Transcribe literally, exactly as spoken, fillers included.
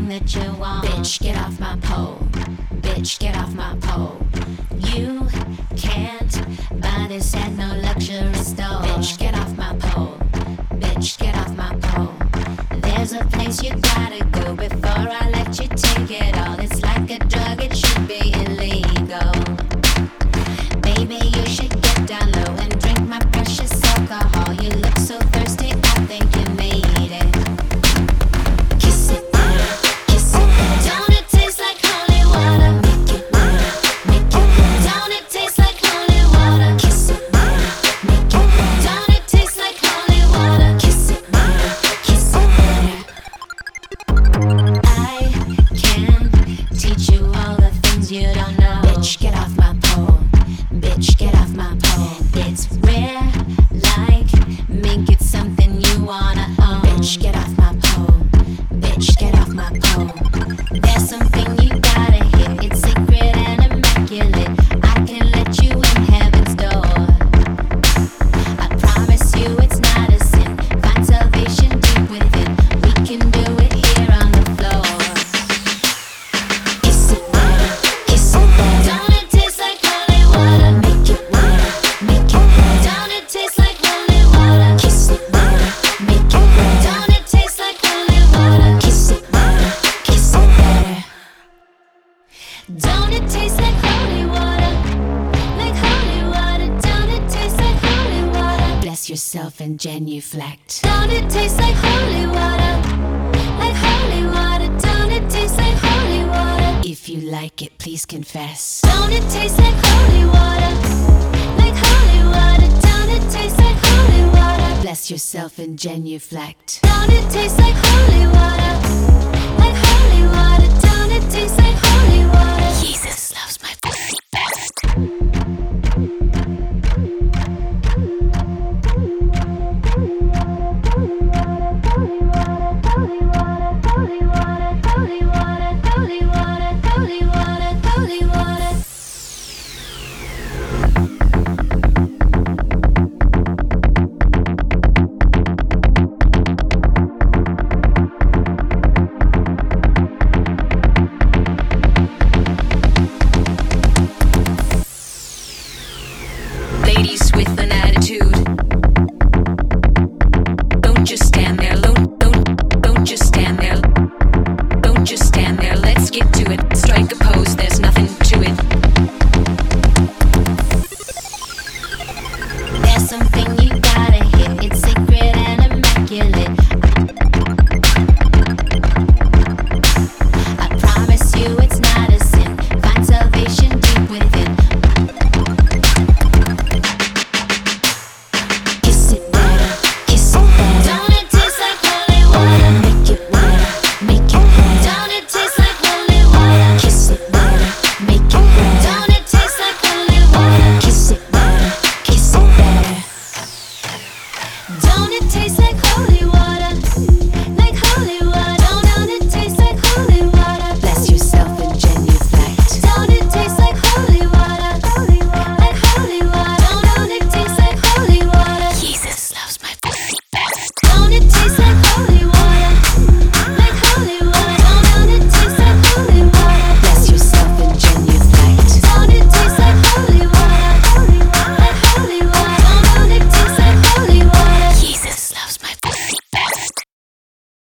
everything that you want. Bitch, get off my pole. Bitch, get off my pole. You can't buy this at no luxury store. Bitch, get off my pole. Bitch, get off my pole. There's a place you gotta go before I let you take it all. It's like a drug, it should be illegal. Baby, you should get down low and drink my precious alcohol. You look so thirsty, I think you need it. Kiss it, kiss it. Don't it taste like holy water? Make it, make it. Don't it taste like holy water? Kiss it, make it. Don't it taste like holy water? Kiss it, kiss it. I can teach you all the things you don't know. Bitch, get off my pole. Bitch, get off my pole. It's rare, like mink, it's something you wanna own. Bitch, get off my pole. Bitch, get off my pole. There's something you gotta hit. It's sacred and immaculate. I can let you in heaven's door. I promise you it's not a sin. Find salvation deep within. We can do it here on the floor. Kiss it, kiss it. Don't it taste like holy water? Make it, make it. Don't it taste like holy water? Kiss it, make it. Don't it taste like holy water? Kiss it, kiss it better. Don't it taste like holy water? Like holy water. Don't it taste like holy water? Bless yourself and genuflect. Don't it taste like holy water? Like holy water. Don't it taste like holy water? If you like it, please confess. Don't it taste like holy water? Like holy water. Don't it taste like holy water? Bless yourself and genuflect. Don't it taste like holy water? Like holy water. Don't it taste like holy water?